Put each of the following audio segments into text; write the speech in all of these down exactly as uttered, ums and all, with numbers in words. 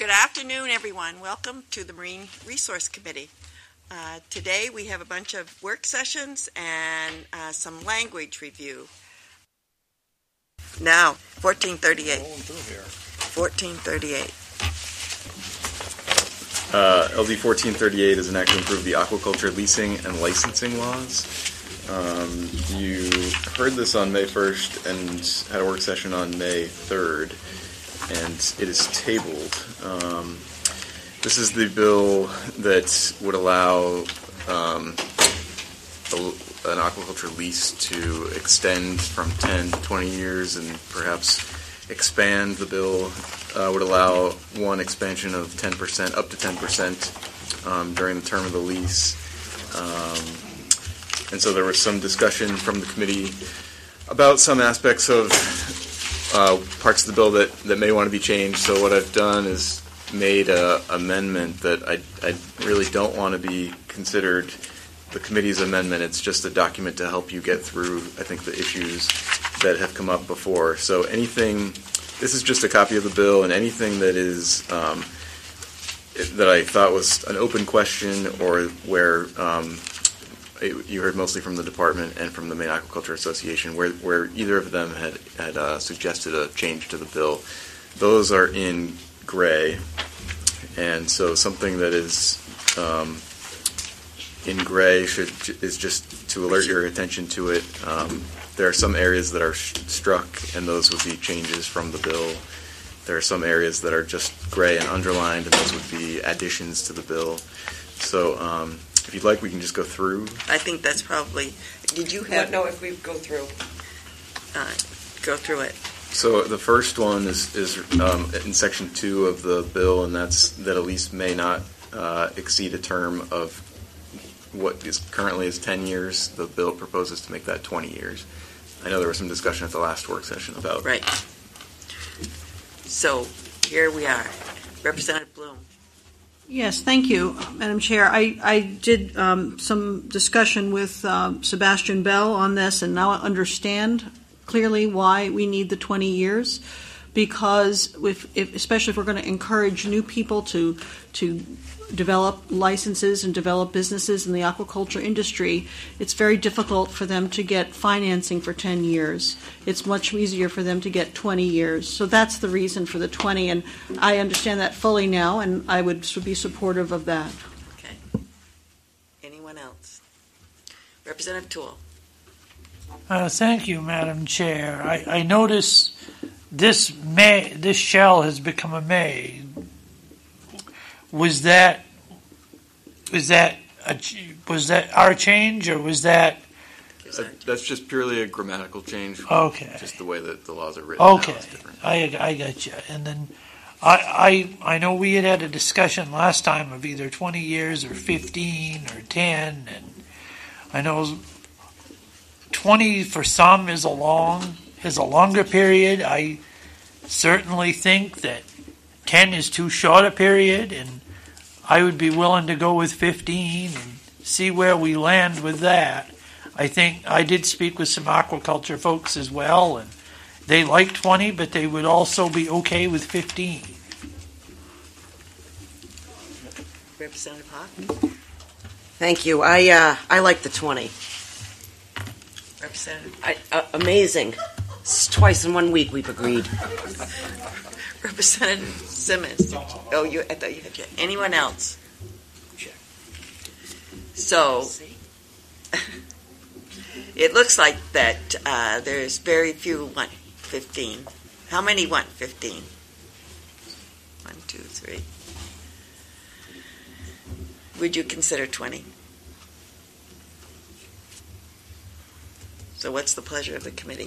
Good afternoon, everyone. Welcome to the Marine Resource Committee. Uh, today we have a bunch of work sessions and uh, some language review. Now, fourteen thirty-eight. fourteen thirty-eight. Uh, L D fourteen thirty-eight is an act to improve the aquaculture leasing and licensing laws. Um, you heard this on May first and had a work session on May third, and it is tabled. Um, this is the bill that would allow um, a, an aquaculture lease to extend from ten to twenty years and perhaps expand. The bill uh, would allow one expansion of ten percent, up to ten percent um, during the term of the lease. Um, and so there was some discussion from the committee about some aspects of uh, parts of the bill that, that may want to be changed. So what I've done is made an amendment that I, I really don't want to be considered the committee's amendment. It's just a document to help you get through, I think, the issues that have come up before. So anything, this is just a copy of the bill, and anything that is um, that I thought was an open question or where um, it, you heard mostly from the department and from the Maine Aquaculture Association, where, where either of them had, had uh, suggested a change to the bill, those are in gray. And so something that is um, in gray should is just to alert your attention to it. Um, there are some areas that are sh- struck, and those would be changes from the bill. There are some areas that are just gray and underlined, and those would be additions to the bill. So um, if you'd like, we can just go through. I think that's probably. Did you have? No, if we go through. Uh, go through it. So the first one is, is um, in section two of the bill, and that's that a lease may not uh, exceed a term of what is currently is ten years. The bill proposes to make that twenty years. I know there was some discussion at the last work session about. Right. So here we are. Representative Bloom. Yes, thank you, Madam Chair. I, I did um, some discussion with uh, Sebastian Bell on this, and now I understand clearly why we need the twenty years, because if, if especially if we're going to encourage new people to to develop licenses and develop businesses in the aquaculture industry, it's very difficult for them to get financing for ten years. It's much easier for them to get twenty years. So that's the reason for the twenty, and I understand that fully now, and I would be supportive of that. Okay. Anyone else? Representative Toole. Uh, thank you, Madam Chair. I, I notice this may this shall has become a may. Was that was that a, was that our change, or was that? Uh, that's just purely a grammatical change. Okay. Just the way that the laws are written. Okay, now is different. I I got you. And then I, I I know we had had a discussion last time of either twenty years or fifteen or ten, and I know twenty for some is a long is a longer period. I certainly think that ten is too short a period, and I would be willing to go with fifteen and see where we land with that. I think I did speak with some aquaculture folks as well, and they like twenty, but they would also be okay with fifteen. Representative Hawk. Thank you. I uh, I like the twenty. Representative. I, uh, amazing. It's twice in one week we've agreed. Representative Simmons. Oh, you. I thought you had. Anyone else? So it looks like that uh, there's very few want fifteen. How many want fifteen? One, two, three. Would you consider twenty? So what's the pleasure of the committee?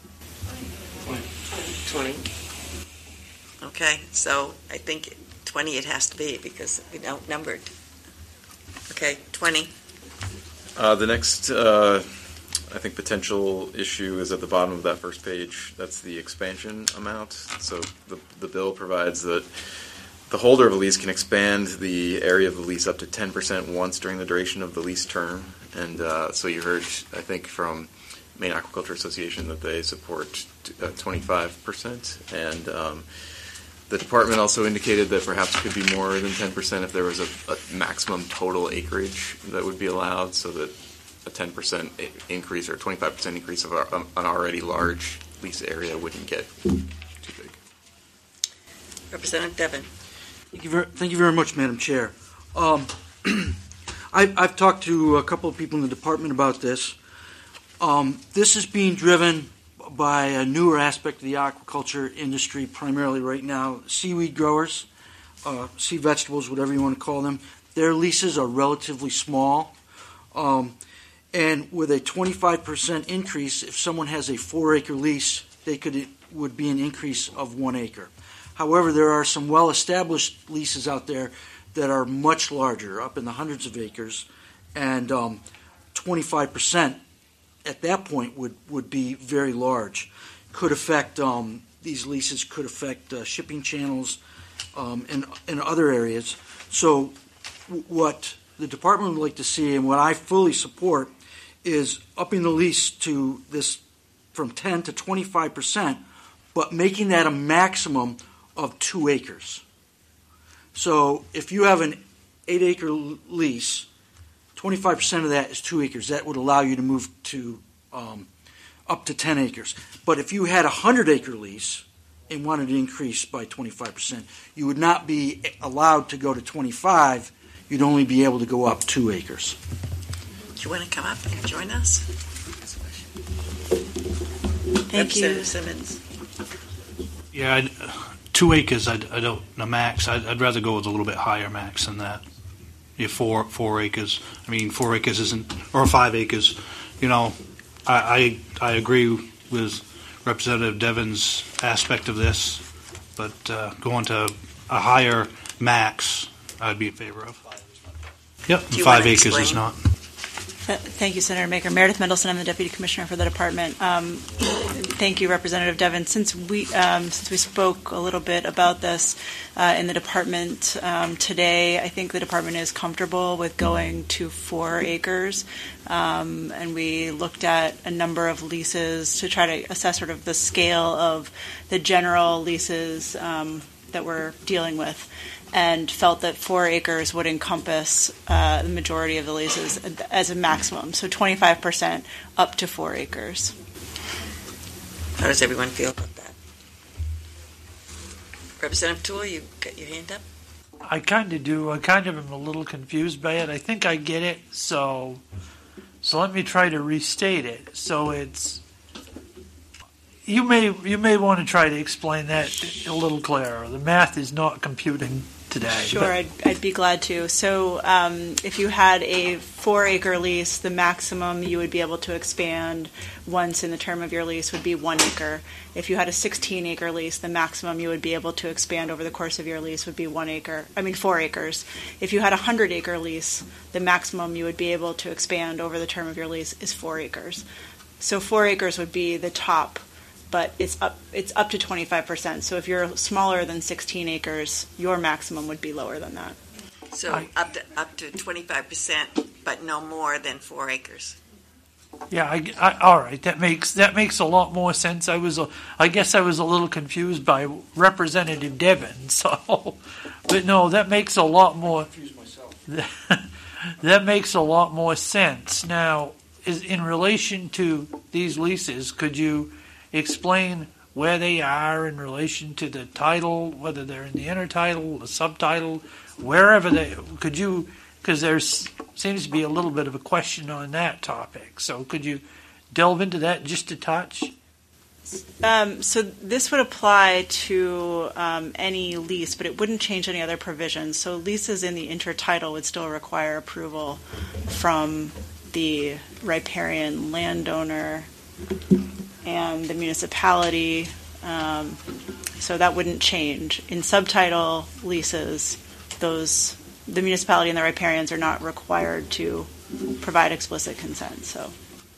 twenty. Okay, so I think twenty it has to be because we outnumbered. Okay, twenty. Uh, the next, uh, I think, potential issue is at the bottom of that first page. That's the expansion amount. So the the bill provides that the holder of a lease can expand the area of the lease up to ten percent once during the duration of the lease term. And uh, so you heard, I think, from Maine Aquaculture Association that they support uh, twenty-five percent. And um, the department also indicated that perhaps it could be more than ten percent if there was a, a maximum total acreage that would be allowed, so that a ten percent increase or a twenty-five percent increase of our, um, an already large lease area wouldn't get too big. Representative Devon. Thank you very, thank you very much, Madam Chair. Um, I've, I've talked to a couple of people in the department about this. Um, this is being driven by a newer aspect of the aquaculture industry, primarily right now, seaweed growers, uh, sea vegetables, whatever you want to call them. Their leases are relatively small. Um, and with a twenty-five percent increase, if someone has a four-acre lease, they could it would be an increase of one acre. However, there are some well-established leases out there that are much larger, up in the hundreds of acres, and um, twenty-five percent at that point would, would be very large. Could affect, um, these leases could affect uh, shipping channels um, and, and other areas. So w- what the department would like to see, and what I fully support, is upping the lease to this from ten to twenty-five percent, but making that a maximum of two acres. So if you have an eight-acre lease, twenty-five percent of that is two acres. That would allow you to move to um, up to ten acres. But if you had a hundred-acre lease and wanted to increase by twenty-five percent, you would not be allowed to go to twenty-five. You'd only be able to go up two acres. Do you want to come up and join us? Thank you. Representative Simmons. Yeah, I'd, two acres. I, I don't a max. I'd, I'd rather go with a little bit higher max than that. Yeah, four four acres. I mean, four acres isn't, or five acres. You know, I I, I agree with Representative Devon's aspect of this, but uh, going to a higher max, I'd be in favor of. Yep, and five acres explain? Is not. Thank you, Senator Maker. Meredith Mendelson, I'm the Deputy Commissioner for the Department. Um, thank you, Representative Devon. Since we um, since we spoke a little bit about this uh, in the Department um, today, I think the Department is comfortable with going to four acres. Um, and we looked at a number of leases to try to assess sort of the scale of the general leases um, that we're dealing with, and felt that four acres would encompass uh, the majority of the leases as a maximum. So twenty-five percent up to four acres. How does everyone feel about that? Representative Toole, you got your hand up? I kind of do. I kind of am a little confused by it. I think I get it. So, so let me try to restate it. So it's, you may you may want to try to explain that a little clearer. The math is not computing today. Sure, I'd, I'd be glad to. So um, if you had a four-acre lease, the maximum you would be able to expand once in the term of your lease would be one acre. If you had a sixteen-acre lease, the maximum you would be able to expand over the course of your lease would be one acre. I mean, four acres. If you had a hundred-acre lease, the maximum you would be able to expand over the term of your lease is four acres. So four acres would be the top, but it's up it's up to twenty-five percent. So if you're smaller than sixteen acres, your maximum would be lower than that. So I, up to up to twenty-five percent, but no more than four acres. Yeah, I, I, all right. That makes that makes a lot more sense. I was, a, I guess, I was a little confused by Representative Devon. So, but no, that makes a lot more. That, that makes a lot more sense. Now, is in relation to these leases, could you explain where they are in relation to the title, whether they're in the intertitle, the subtitle, wherever they, could you, because there seems to be a little bit of a question on that topic. So could you delve into that just a touch? Um, so this would apply to um, any lease, but it wouldn't change any other provisions. So leases in the intertitle would still require approval from the riparian landowner and the municipality, um, so that wouldn't change. In subtitle leases, those the municipality and the riparians are not required to provide explicit consent. So,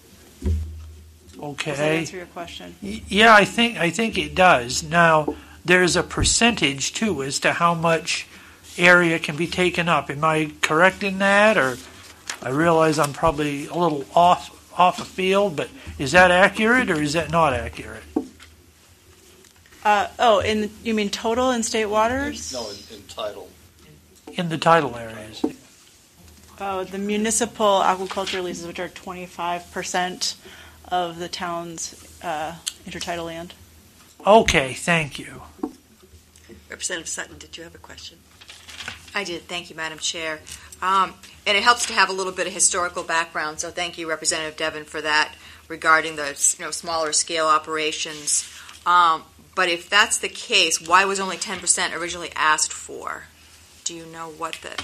okay. Does that answer your question? Yeah, I think I think it does. Now, there's a percentage too as to how much area can be taken up. Am I correct in that, or I realize I'm probably a little off off a field, but is that accurate or is that not accurate? Uh, oh, in you mean total in state waters? No, in, in title. in the tidal areas. Oh, the municipal aquaculture leases, which are twenty-five percent of the town's uh, intertidal land. Okay, thank you. Representative Sutton, did you have a question? I did. Thank you, Madam Chair. Um, and it helps to have a little bit of historical background, so thank you, Representative Devon, for that regarding the you know, smaller scale operations. Um, but if that's the case, why was only ten percent originally asked for? Do you know what the...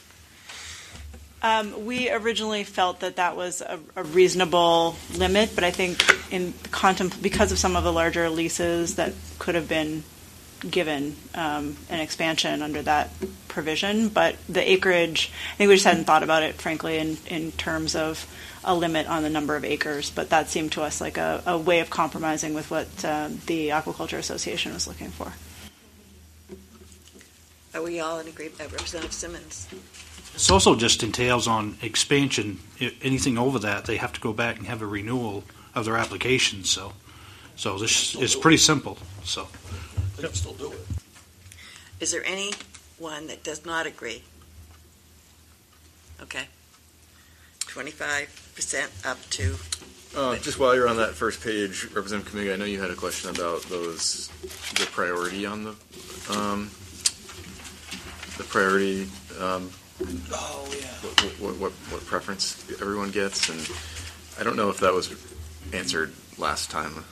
Um, we originally felt that that was a, a reasonable limit, but I think in contem- because of some of the larger leases that could have been given um, an expansion under that provision, but the acreage, I think we just hadn't thought about it, frankly, in, in terms of a limit on the number of acres, but that seemed to us like a, a way of compromising with what uh, the Aquaculture Association was looking for. Are we all in agreement? Uh, Representative Simmons? This also just entails on expansion. I- Anything over that, they have to go back and have a renewal of their application. So, so this is pretty simple. So, They can still do it. Is there anyone that does not agree? Okay. twenty-five percent up to... Uh, just while you're on that first page, Representative Kamiga, I know you had a question about those, the priority on the, um, the priority, um, Oh, yeah. what, what, what, what preference everyone gets, and I don't know if that was answered last time.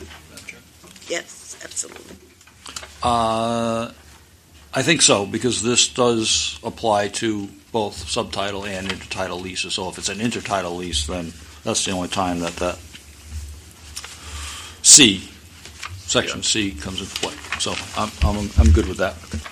Yes, absolutely. Uh, I think so, because this does apply to both subtitle and intertidal leases. So if it's an intertidal lease, then that's the only time that that C, section Yeah. C, comes into play. So I'm I'm I'm good with that.